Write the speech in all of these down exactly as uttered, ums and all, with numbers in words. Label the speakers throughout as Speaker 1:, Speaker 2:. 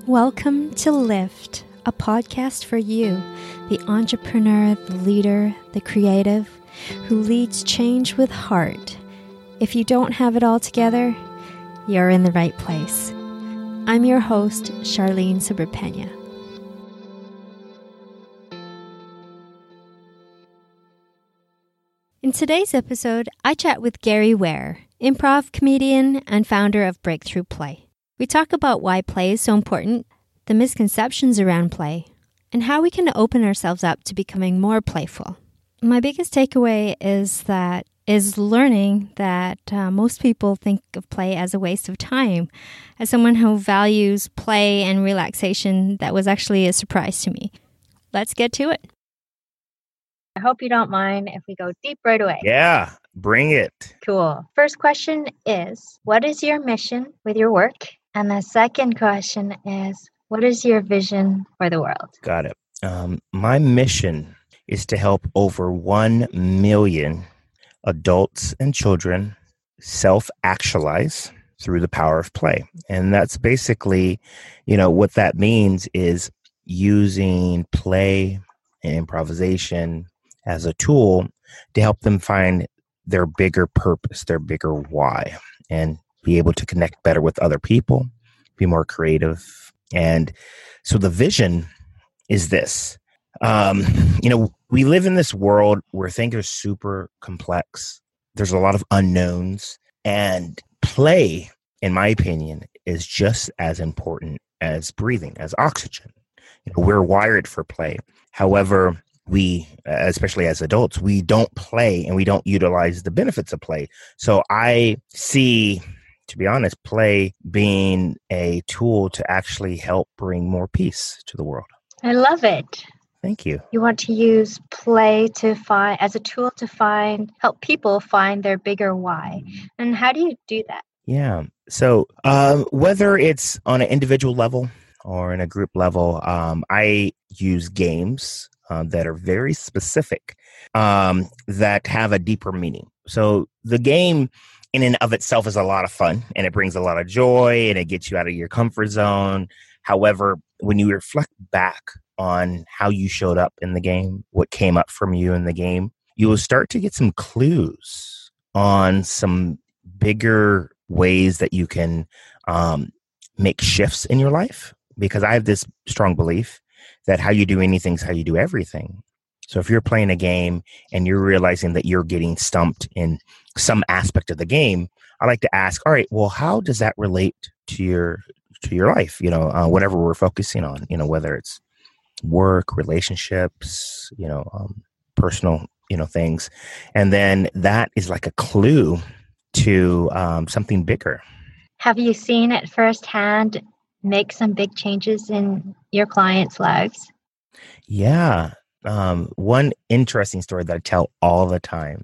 Speaker 1: Welcome to Lift, a podcast for you, the entrepreneur, the leader, the creative, who leads change with heart. If you don't have it all together, you're in the right place. I'm your host, Charlene Subrepena. In today's episode, I chat with Gary Ware, improv comedian and founder of Breakthrough Play. We talk about why play is so important, the misconceptions around play, and how we can open ourselves up to becoming more playful. My biggest takeaway is that is learning that uh, most people think of play as a waste of time. As someone who values play and relaxation, that was actually a surprise to me. Let's get to it. I hope you don't mind if we go deep right away.
Speaker 2: Yeah, bring it.
Speaker 1: Cool. First question is, what is your mission with your work? And the second question is, what is your vision for the world?
Speaker 2: Got it. Um, my mission is to help over one million adults and children self-actualize through the power of play. And that's basically, you know, what that means is using play and improvisation as a tool to help them find their bigger purpose, their bigger why, and be able to connect better with other people, be more creative. And so the vision is this. Um, you know, we live in this world where things are super complex. There's a lot of unknowns. And play, in my opinion, is just as important as breathing, as oxygen. You know, we're wired for play. However, we, especially as adults, we don't play and we don't utilize the benefits of play. So I see, to be honest, play being a tool to actually help bring more peace to the world.
Speaker 1: I love it.
Speaker 2: Thank you.
Speaker 1: You want to use play to find as a tool to find, help people find their bigger why. And how do you do that?
Speaker 2: Yeah. So um, whether it's on an individual level or in a group level, um, I use games um, that are very specific, um, that have a deeper meaning. So the game in and of itself is a lot of fun and it brings a lot of joy and it gets you out of your comfort zone. However, when you reflect back on how you showed up in the game, what came up from you in the game, you will start to get some clues on some bigger ways that you can um, make shifts in your life. Because I have this strong belief that how you do anything is how you do everything. So if you're playing a game and you're realizing that you're getting stumped in some aspect of the game, I like to ask, all right, well, how does that relate to your to your life? You know, uh, whatever we're focusing on, you know, whether it's work, relationships, you know, um, personal, you know, things. And then that is like a clue to um, something bigger.
Speaker 1: Have you seen it firsthand make some big changes in your clients' lives?
Speaker 2: Yeah. Um, one interesting story that I tell all the time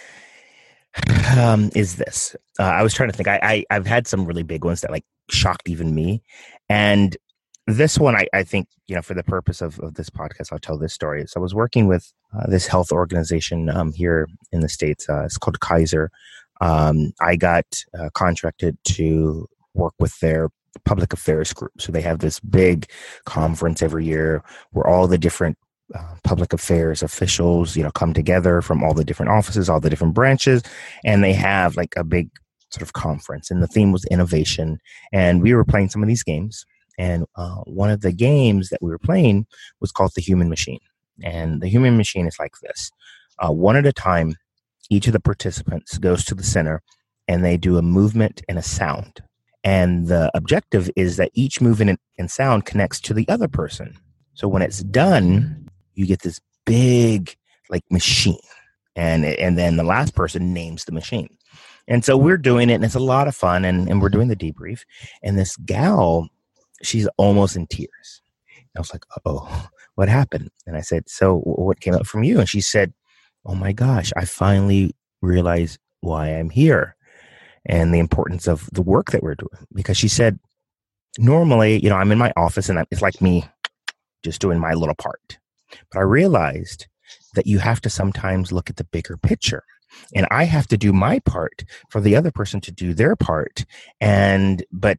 Speaker 2: um, is this. Uh, I was trying to think. I, I, I've had some really big ones that like shocked even me. And this one, I, I think, you know, for the purpose of, of this podcast, I'll tell this story. So I was working with uh, this health organization um, here in the States. Uh, it's called Kaiser. Um, I got uh, contracted to work with their public affairs group. So they have this big conference every year where all the different uh, public affairs officials, you know, come together from all the different offices, all the different branches, and they have like a big sort of conference. And the theme was innovation. And we were playing some of these games. And uh, one of the games that we were playing was called the Human Machine. And the Human Machine is like this. Uh, one at a time, each of the participants goes to the center and they do a movement and a sound. And the objective is that each movement and sound connects to the other person. So when it's done, you get this big like machine. And, and then the last person names the machine. And so we're doing it and it's a lot of fun and, and we're doing the debrief. And this gal, she's almost in tears. I was like, oh, what happened? And I said, so what came up from you? And she said, oh my gosh, I finally realized why I'm here and the importance of the work that we're doing. Because she said, normally, you know, I'm in my office and it's like me just doing my little part. But I realized that you have to sometimes look at the bigger picture. And I have to do my part for the other person to do their part. And, but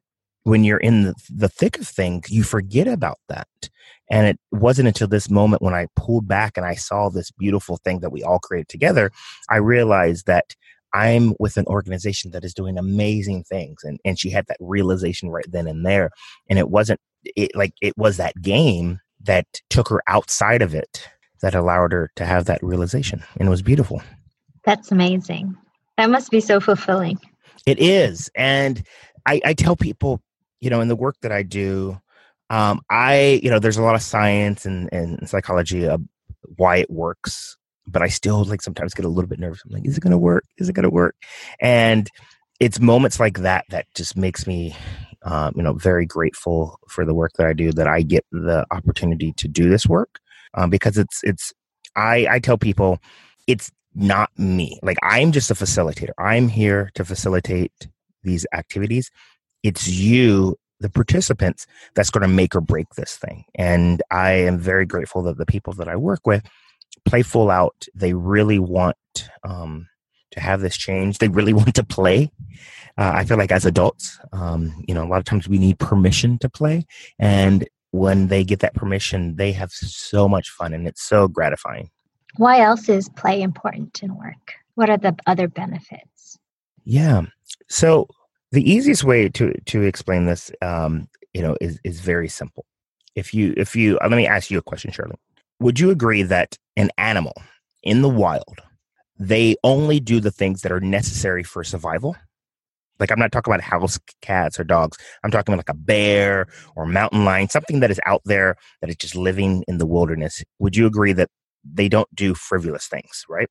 Speaker 2: when you're in the, the thick of things, you forget about that. And it wasn't until this moment when I pulled back and I saw this beautiful thing that we all created together, I realized that I'm with an organization that is doing amazing things. And, and she had that realization right then and there. And it wasn't it like it was that game that took her outside of it that allowed her to have that realization. And it was beautiful.
Speaker 1: That's amazing. That must be so fulfilling.
Speaker 2: It is. And I, I tell people, you know, in the work that I do, um, I, you know, there's a lot of science and, and psychology of why it works, but I still like sometimes get a little bit nervous. I'm like, is it going to work? Is it going to work? And it's moments like that that just makes me, um, you know, very grateful for the work that I do, that I get the opportunity to do this work, um, because it's, it's, I, I tell people it's not me. Like, I'm just a facilitator. I'm here to facilitate these activities. It's you, the participants, that's going to make or break this thing. And I am very grateful that the people that I work with play full out. They really want um, to have this change. They really want to play. Uh, I feel like as adults, um, you know, a lot of times we need permission to play. And when they get that permission, they have so much fun, and it's so gratifying.
Speaker 1: Why else is play important in work? What are the other benefits?
Speaker 2: Yeah. So the easiest way to to explain this, um, you know, is is very simple. If you if you uh, let me ask you a question, Shirley. Would you agree that an animal in the wild, they only do the things that are necessary for survival? Like, I'm not talking about house cats or dogs. I'm talking about like a bear or a mountain lion, something that is out there that is just living in the wilderness. Would you agree that they don't do frivolous things, right?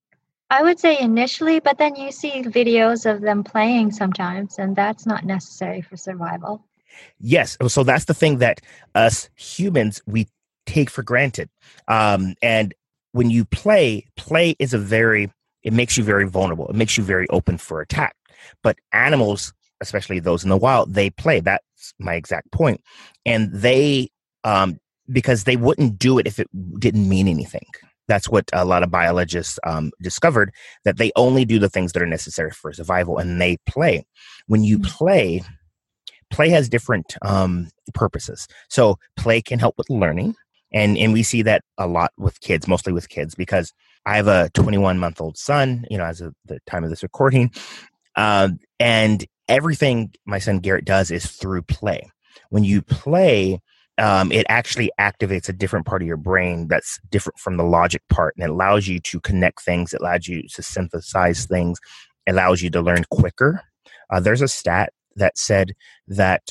Speaker 1: I would say initially, but then you see videos of them playing sometimes, and that's not necessary for survival.
Speaker 2: Yes. So that's the thing that us humans, we take for granted. Um, and when you play, play is a very, it makes you very vulnerable. It makes you very open for attack. But animals, especially those in the wild, they play. That's my exact point. And they, um, because they wouldn't do it if it didn't mean anything. That's what a lot of biologists um, discovered, that they only do the things that are necessary for survival, and they play. When you play, play has different um, purposes. So play can help with learning. And and we see that a lot with kids, mostly with kids, because I have a twenty-one-month-old son, you know, as of the time of this recording. Um, and everything my son Garrett does is through play. When you play, um, it actually activates a different part of your brain that's different from the logic part. And it allows you to connect things. It allows you to synthesize things. It allows you to learn quicker. Uh, there's a stat that said that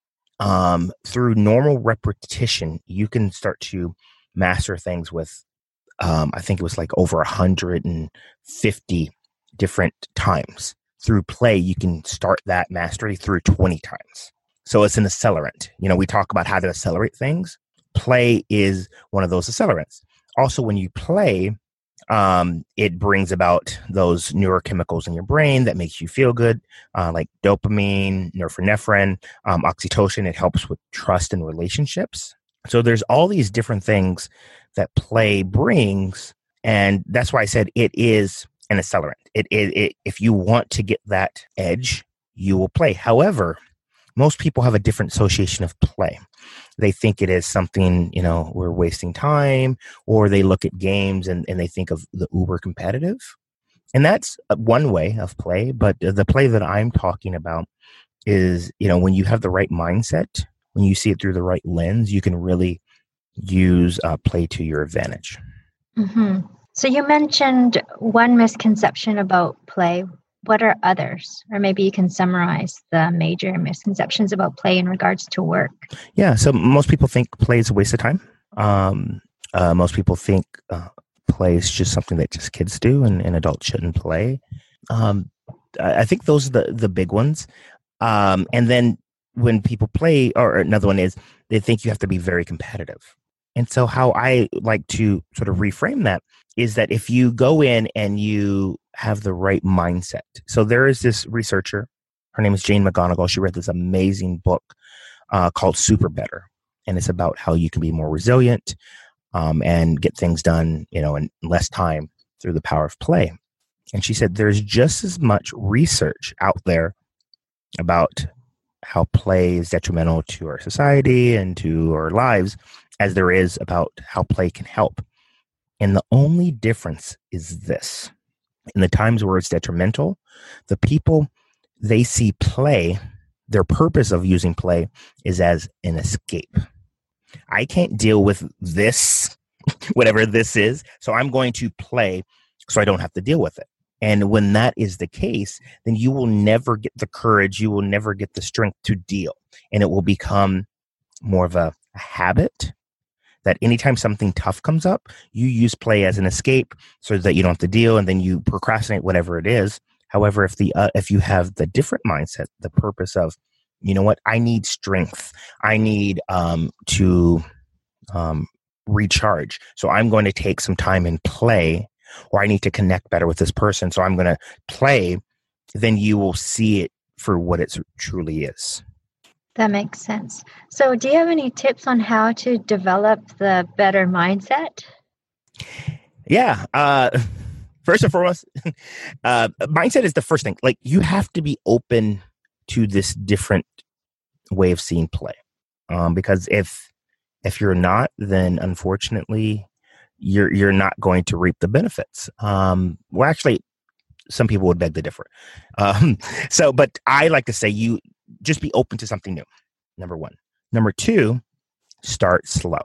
Speaker 2: um, through normal repetition, you can start to master things with, um, I think it was like over one hundred fifty different times. Through play, you can start that mastery through twenty times. So it's an accelerant. You know, we talk about how to accelerate things. Play is one of those accelerants. Also, when you play, um, it brings about those neurochemicals in your brain that makes you feel good, uh, like dopamine, norepinephrine, um, oxytocin. It helps with trust and relationships. So there's all these different things that play brings. And that's why I said it is an accelerant. It, it, it, if you want to get that edge, you will play. However, most people have a different association of play. They think it is something, you know, we're wasting time, or they look at games and, and they think of the uber competitive. And that's one way of play. But the play that I'm talking about is, you know, when you have the right mindset, when you see it through the right lens, you can really use uh, play to your advantage.
Speaker 1: Mm-hmm. So you mentioned one misconception about play. What are others? Or maybe you can summarize the major misconceptions about play in regards to work.
Speaker 2: Yeah. So most people think play is a waste of time. Um, uh, most people think uh, play is just something that just kids do, and, and adults shouldn't play. Um, I think those are the, the big ones. Um, and then when people play, or another one is they think you have to be very competitive. And so how I like to sort of reframe that is that if you go in and you have the right mindset. So there is this researcher, her name is Jane McGonigal. She read this amazing book uh, called Super Better. And it's about how you can be more resilient um, and get things done, you know, in less time through the power of play. And she said there's just as much research out there about how play is detrimental to our society and to our lives as there is about how play can help. And the only difference is this. In the times where it's detrimental, the people, they see play, their purpose of using play is as an escape. I can't deal with this, whatever this is, so I'm going to play so I don't have to deal with it. And when that is the case, then you will never get the courage, you will never get the strength to deal. And it will become more of a, a habit that anytime something tough comes up, you use play as an escape so that you don't have to deal, and then you procrastinate whatever it is. However, if the uh, if you have the different mindset, the purpose of, you know what, I need strength, I need um, to um, recharge, so I'm going to take some time and play, or I need to connect better with this person, so I'm going to play, then you will see it for what it truly is.
Speaker 1: That makes sense. So do you have any tips on how to develop the better mindset?
Speaker 2: Yeah. Uh, first and foremost, uh, mindset is the first thing. Like, you have to be open to this different way of seeing play. Um, because if if you're not, then unfortunately, you're you're not going to reap the benefits. Um, well, actually, some people would beg to differ. Um, so, but I like to say you just be open to something new. Number one. Number two, start slow.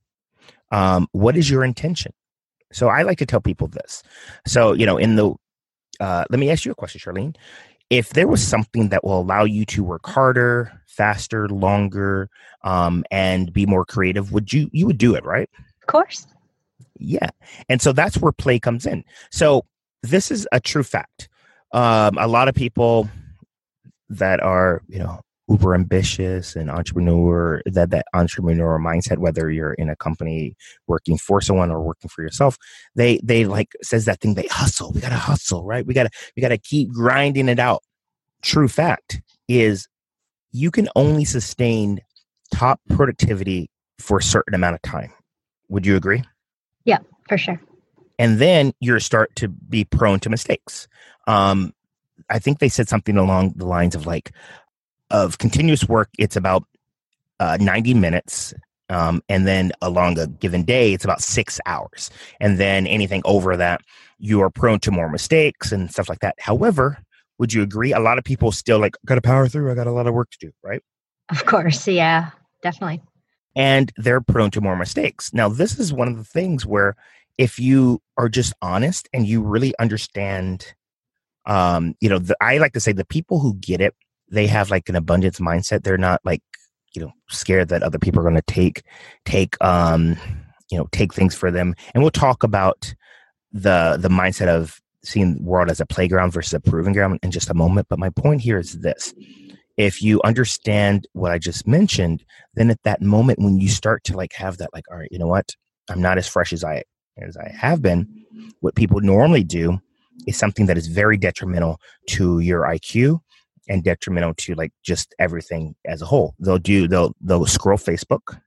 Speaker 2: Um, what is your intention? So I like to tell people this. So, you know, in the, uh, let me ask you a question, Charlene. If there was something that will allow you to work harder, faster, longer, um, and be more creative, would you, you would do it, right?
Speaker 1: Of course.
Speaker 2: Yeah. And so that's where play comes in. So this is a true fact. Um, a lot of people that are, you know, uber ambitious and entrepreneur, that, that entrepreneur mindset, whether you're in a company working for someone or working for yourself, they, they like says that thing, they hustle, we got to hustle, right? We got to, we got to keep grinding it out. True fact is you can only sustain top productivity for a certain amount of time. Would you agree?
Speaker 1: Yeah, for sure.
Speaker 2: And then you start to be prone to mistakes. Um, I think they said something along the lines of like, of continuous work, it's about uh, ninety minutes. Um, and then along a given day, it's about six hours. And then anything over that, you are prone to more mistakes and stuff like that. However, would you agree? A lot of people still like, got to power through. I got a lot of work to do, right?
Speaker 1: Of course. Yeah, definitely.
Speaker 2: And they're prone to more mistakes. Now, this is one of the things where if you are just honest and you really understand, um, you know, the, I like to say the people who get it, they have like an abundance mindset. They're not like, you know, scared that other people are going to take, take, um, you know, take things for them. And we'll talk about the, the mindset of seeing the world as a playground versus a proving ground in just a moment. But my point here is this: if you understand what I just mentioned, then at that moment, when you start to like have that, like, all right, you know what, I'm not as fresh as I, as I have been. What people normally do is something that is very detrimental to your I Q and detrimental to like just everything as a whole. They'll do, they'll, they'll scroll Facebook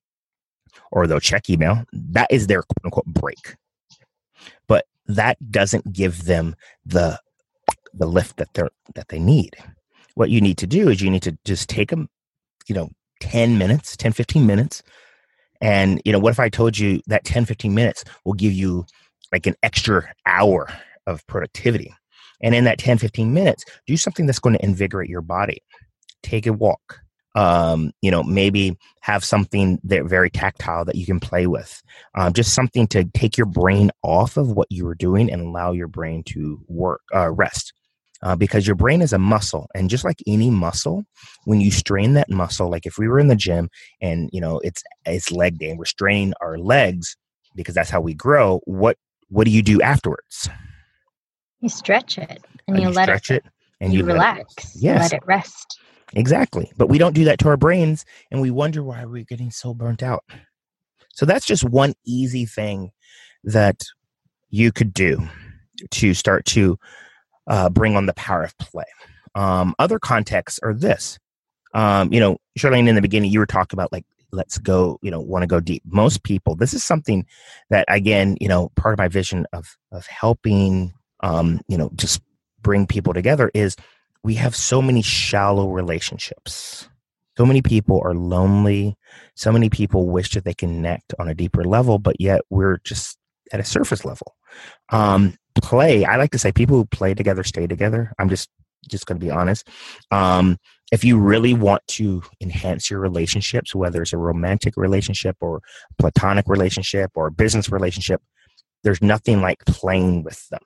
Speaker 2: or they'll check email. That is their quote unquote break. But that doesn't give them the, the lift that they're, that they need. What you need to do is you need to just take them, you know, ten minutes, ten, fifteen minutes. And, you know, what if I told you that ten, fifteen minutes will give you like an extra hour of productivity? And in that ten, fifteen minutes, do something that's going to invigorate your body. Take a walk. Um, you know, maybe have something that very tactile that you can play with. Um, just something to take your brain off of what you were doing and allow your brain to work, uh, rest. Uh, because your brain is a muscle. And just like any muscle, when you strain that muscle, like if we were in the gym and, you know, it's it's leg day and we're straining our legs because that's how we grow, what what do you do afterwards?
Speaker 1: You stretch it and
Speaker 2: uh,
Speaker 1: you,
Speaker 2: you
Speaker 1: let
Speaker 2: stretch
Speaker 1: it,
Speaker 2: it and
Speaker 1: you,
Speaker 2: you
Speaker 1: relax.
Speaker 2: Let it, yes.
Speaker 1: Let it rest.
Speaker 2: Exactly. But we don't do that to our brains and we wonder why we're getting so burnt out. So that's just one easy thing that you could do to start to uh, bring on the power of play. Um, other contexts are this. Um, you know, Charlene, in the beginning, you were talking about like, let's go, you know, want to go deep. Most people, this is something that, again, you know, part of my vision of, of helping, um, you know, just bring people together is we have so many shallow relationships. So many people are lonely. So many people wish that they connect on a deeper level, but yet we're just at a surface level. Um, play, I like to say people who play together stay together. I'm just, just going to be honest. Um, if you really want to enhance your relationships, whether it's a romantic relationship or platonic relationship or a business relationship, there's nothing like playing with them.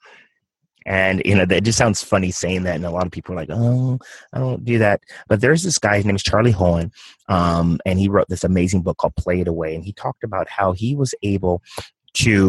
Speaker 2: And, you know, it just sounds funny saying that. And a lot of people are like, oh, I don't do that. But there's this guy, his name is Charlie Hoehn. Um, and he wrote this amazing book called Play It Away. And he talked about how he was able to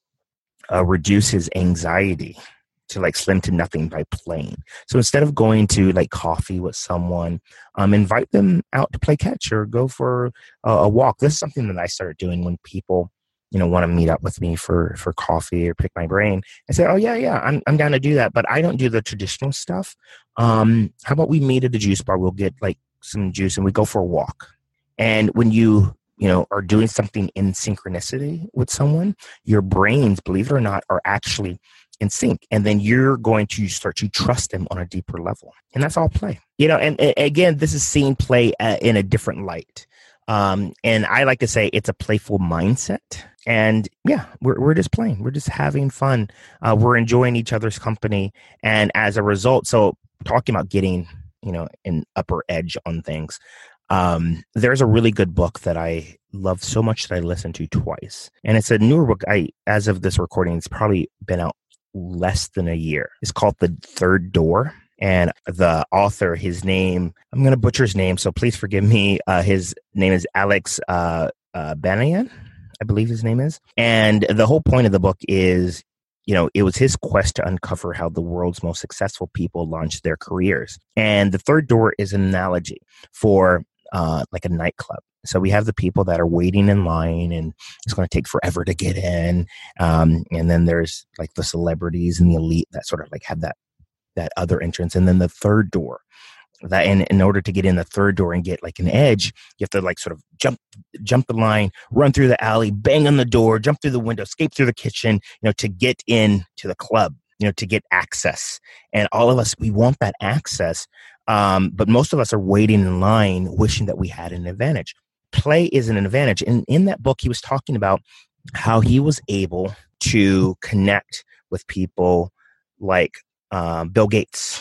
Speaker 2: uh, reduce his anxiety to like slim to nothing by playing. So instead of going to like coffee with someone, um, invite them out to play catch or go for a, a walk. This is something that I started doing when people, you know, want to meet up with me for, for coffee or pick my brain. I say, oh yeah, yeah, I'm, I'm down to do that, but I don't do the traditional stuff. Um, how about we meet at the juice bar? We'll get like some juice and we go for a walk. And when you, you know, are doing something in synchronicity with someone, your brains, believe it or not, are actually in sync. And then you're going to start to trust them on a deeper level. And that's all play, you know, and, and again, this is seeing play uh, in a different light. Um, and I like to say it's a playful mindset. And yeah, we're we're just playing. We're just having fun. Uh, we're enjoying each other's company. And as a result, so talking about getting, you know, an upper edge on things, um, there's a really good book that I love so much that I listened to twice. And it's a newer book. I, as of this recording, it's probably been out less than a year. It's called The Third Door. And the author, his name, I'm going to butcher his name, so please forgive me. Uh, his name is Alex uh, uh, Banayan, I believe his name is. And the whole point of the book is, you know, it was his quest to uncover how the world's most successful people launched their careers. And the third door is an analogy for uh, like a nightclub. So we have the people that are waiting in line and it's going to take forever to get in. Um, and then there's like the celebrities and the elite that sort of like have that that other entrance. And then the third door, that in, in order to get in the third door and get like an edge, you have to like sort of jump, jump the line, run through the alley, bang on the door, jump through the window, escape through the kitchen, you know, to get in to the club, you know, to get access. And all of us, we want that access. Um, but most of us are waiting in line, wishing that we had an advantage. Play is an advantage. And in that book, he was talking about how he was able to connect with people like Um, Bill Gates,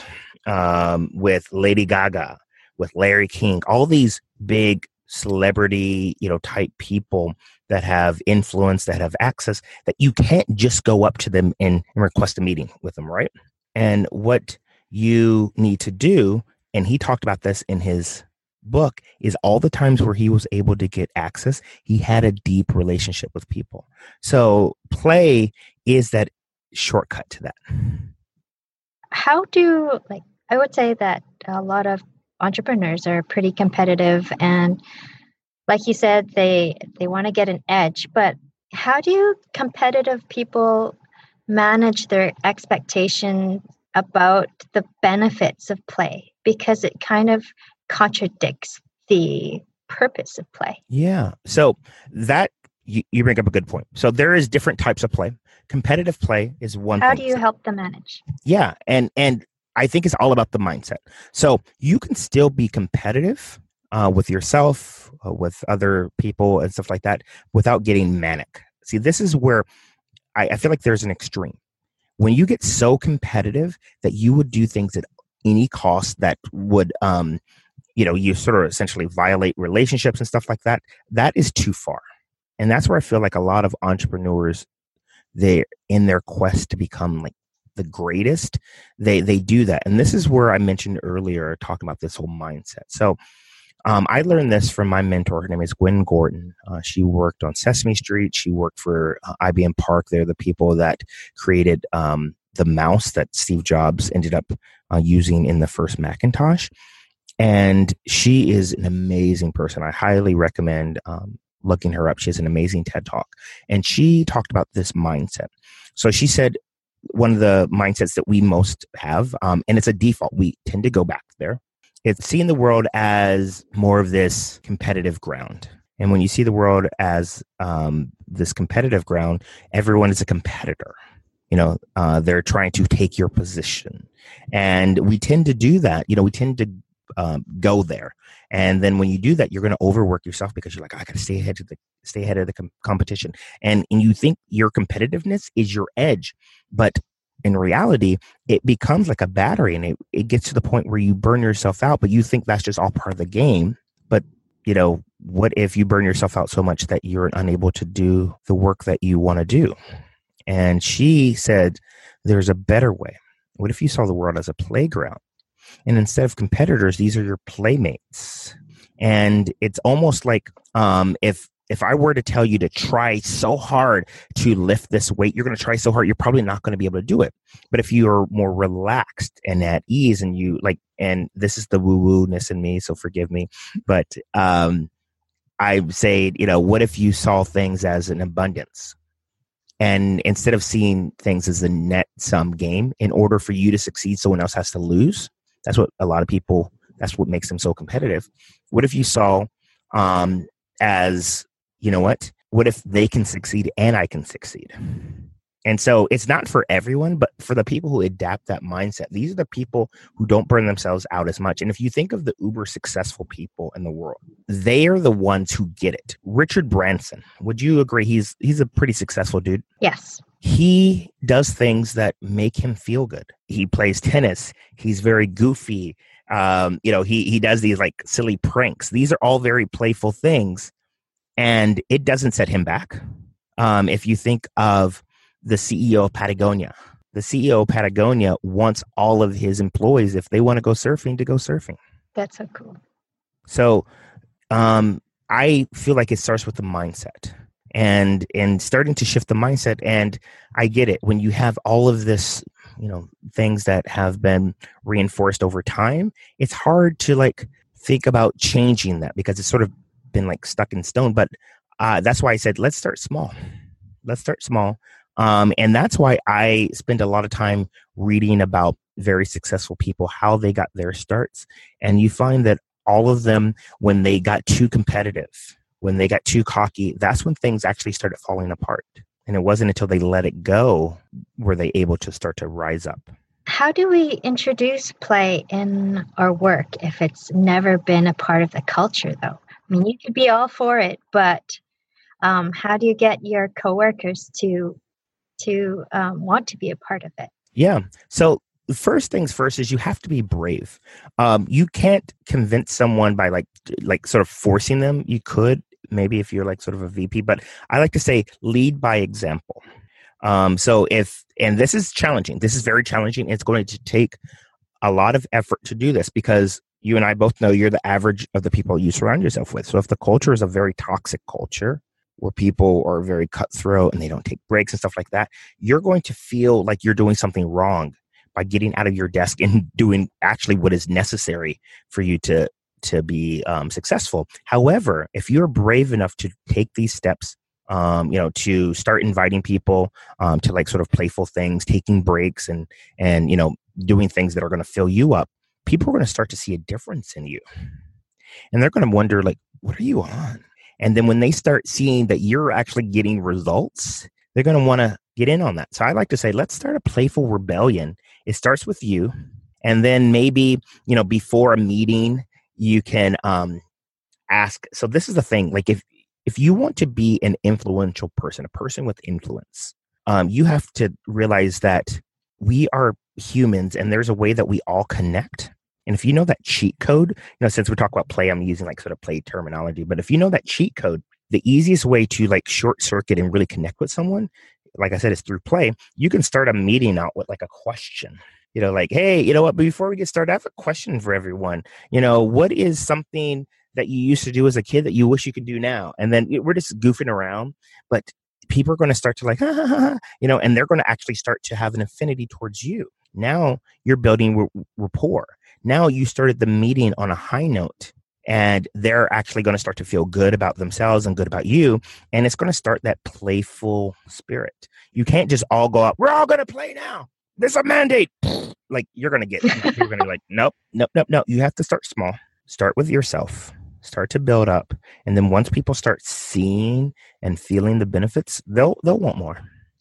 Speaker 2: um, with Lady Gaga, with Larry King, all these big celebrity, you know, type people that have influence, that have access, that you can't just go up to them and, and request a meeting with them, right? And what you need to do, and he talked about this in his book, is all the times where he was able to get access, he had a deep relationship with people. So play is that shortcut to that.
Speaker 1: How do, like, I would say that a lot of entrepreneurs are pretty competitive and like you said, they they want to get an edge, but how do competitive people manage their expectation about the benefits of play? Because it kind of contradicts the purpose of play.
Speaker 2: Yeah. So that you, you bring up a good point. So there is different types of play. Competitive play is one
Speaker 1: How
Speaker 2: thing.
Speaker 1: do you help them manage?
Speaker 2: Yeah. And and I think it's all about the mindset. So you can still be competitive uh, with yourself, uh, with other people and stuff like that without getting manic. See, this is where I, I feel like there's an extreme. When you get so competitive that you would do things at any cost that would, um, you know, you sort of essentially violate relationships and stuff like that, that is too far. And that's where I feel like a lot of entrepreneurs, they're in their quest to become like the greatest, they they do that. And this is where I mentioned earlier, talking about this whole mindset. So um, I learned this from my mentor. Her name is Gwen Gordon. Uh, she worked on Sesame Street. She worked for uh, I B M Park. They're the people that created um, the mouse that Steve Jobs ended up uh, using in the first Macintosh. And she is an amazing person. I highly recommend um, looking her up. She has an amazing TED Talk. And she talked about this mindset. So she said, one of the mindsets that we most have, um, and it's a default, we tend to go back there. It's seeing the world as more of this competitive ground. And when you see the world as um, this competitive ground, everyone is a competitor. You know, uh, they're trying to take your position. And we tend to do that. You know, we tend to um, go there. And then when you do that, you're going to overwork yourself because you're like, oh, I got to stay ahead of the stay ahead of the com- competition. And, and you think your competitiveness is your edge. But in reality, it becomes like a battery, and it, it gets to the point where you burn yourself out, but you think that's just all part of the game. But, you know, what if you burn yourself out so much that you're unable to do the work that you want to do? And she said, there's a better way. What if you saw the world as a playground? And instead of competitors, these are your playmates. And it's almost like um, if if I were to tell you to try so hard to lift this weight, you're going to try so hard, you're probably not going to be able to do it. But if you're more relaxed and at ease, and you like, and this is the woo-woo-ness in me, so forgive me, but um, I say, you know, what if you saw things as an abundance? And instead of seeing things as a net sum game, in order for you to succeed, someone else has to lose. That's what a lot of people, that's what makes them so competitive. What if you saw um, as, you know what, what if they can succeed and I can succeed? And so it's not for everyone, but for the people who adapt that mindset, these are the people who don't burn themselves out as much. And if you think of the uber successful people in the world, they are the ones who get it. Richard Branson, would you agree? He's he's a pretty successful dude.
Speaker 1: Yes.
Speaker 2: He does things that make him feel good. He plays tennis. He's very goofy. Um, you know, he he does these like silly pranks. These are all very playful things, and it doesn't set him back. Um, if you think of the C E O of Patagonia, the C E O of Patagonia wants all of his employees, if they want to go surfing, to go surfing.
Speaker 1: That's so cool.
Speaker 2: So um, I feel like it starts with the mindset. And and starting to shift the mindset. And I get it. When you have all of this, you know, things that have been reinforced over time, it's hard to like think about changing that because it's sort of been like stuck in stone. But uh, that's why I said, let's start small. Let's start small. Um, and that's why I spend a lot of time reading about very successful people, how they got their starts. And you find that all of them, when they got too competitive, when they got too cocky, that's when things actually started falling apart. And it wasn't until they let it go were they able to start to rise up.
Speaker 1: How do we introduce play in our work if it's never been a part of the culture, though? I mean, you could be all for it, but um, how do you get your coworkers to to um, want to be a part of it?
Speaker 2: Yeah. So the first things first is you have to be brave. Um, you can't convince someone by like like sort of forcing them. You could maybe if you're like sort of a V P, but I like to say lead by example. Um, so if, and this is challenging, this is very challenging. It's going to take a lot of effort to do this because you and I both know you're the average of the people you surround yourself with. So if the culture is a very toxic culture where people are very cutthroat and they don't take breaks and stuff like that, you're going to feel like you're doing something wrong by getting out of your desk and doing actually what is necessary for you to to be um, successful. However, if you're brave enough to take these steps, um, you know, to start inviting people um, to like sort of playful things, taking breaks and, and, you know, doing things that are going to fill you up, people are going to start to see a difference in you. And they're going to wonder like, what are you on? And then when they start seeing that you're actually getting results, they're going to want to get in on that. So I like to say, let's start a playful rebellion. It starts with you. And then maybe, you know, before a meeting, you can um, ask. So this is the thing, like if, if you want to be an influential person, a person with influence, um, you have to realize that we are humans and there's a way that we all connect. And if you know that cheat code, you know, since we talk about play, I'm using like sort of play terminology, but if you know that cheat code, the easiest way to like short circuit and really connect with someone, like I said, is through play. You can start a meeting out with like a question. You know, like, hey, you know what, before we get started, I have a question for everyone. You know, what is something that you used to do as a kid that you wish you could do now? And then we're just goofing around, but people are going to start to like, ha, ha, ha, ha, you know, and they're going to actually start to have an affinity towards you. Now you're building r- rapport. Now you started the meeting on a high note and they're actually going to start to feel good about themselves and good about you. And it's going to start that playful spirit. You can't just all go up, we're all going to play now. There's a mandate. Like you're going to get, you're going to be like, nope, nope, nope, nope. You have to start small. Start with yourself. Start to build up. And then once people start seeing and feeling the benefits, they'll, they'll want more.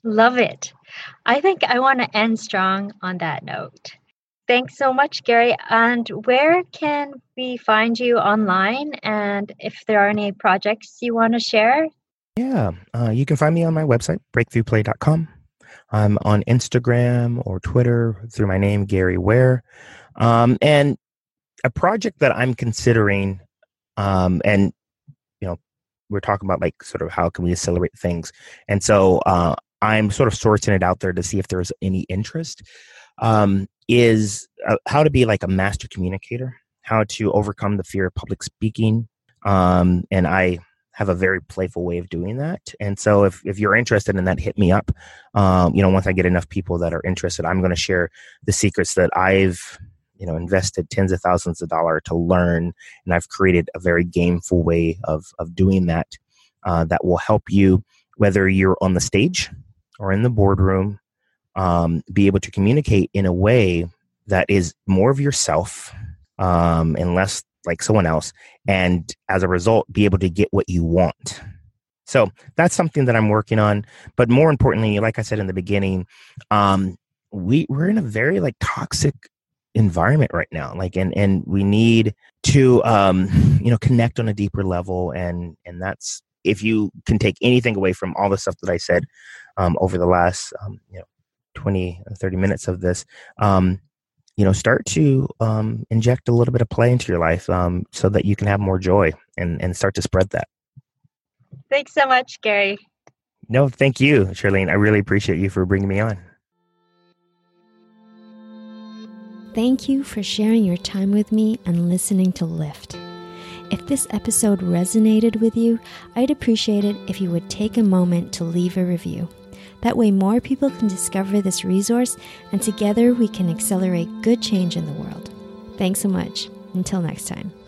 Speaker 1: Love it. I think I want to end strong on that note. Thanks so much, Gary. And where can we find you online? And if there are any projects you want to share?
Speaker 2: Yeah, uh, you can find me on my website, breakthrough play dot com. I'm on Instagram or Twitter through my name, Gary Ware. Um, and a project that I'm considering, um, and, you know, we're talking about like sort of how can we accelerate things. And so uh, I'm sort of sourcing it out there to see if there's any interest, um, is uh, how to be like a master communicator, how to overcome the fear of public speaking. Um, and I have a very playful way of doing that. And so if, if you're interested in that, hit me up. Um, you know, once I get enough people that are interested, I'm going to share the secrets that I've, you know, invested tens of thousands of dollars to learn. And I've created a very gameful way of, of doing that, uh, that will help you, whether you're on the stage or in the boardroom, um, be able to communicate in a way that is more of yourself, um, and less like someone else, and as a result, be able to get what you want. So that's something that I'm working on. But more importantly, like I said in the beginning, um, we we're in a very like toxic environment right now. Like, and and we need to um, you know connect on a deeper level, and and that's, if you can take anything away from all the stuff that I said um, over the last um, you know twenty, thirty minutes of this. Um, you know, start to um, inject a little bit of play into your life, um, so that you can have more joy and, and start to spread that.
Speaker 1: Thanks so much, Gary.
Speaker 2: No, thank you, Charlene. I really appreciate you for bringing me on.
Speaker 1: Thank you for sharing your time with me and listening to Lift. If this episode resonated with you, I'd appreciate it if you would take a moment to leave a review. That way more people can discover this resource, and together we can accelerate good change in the world. Thanks so much. Until next time.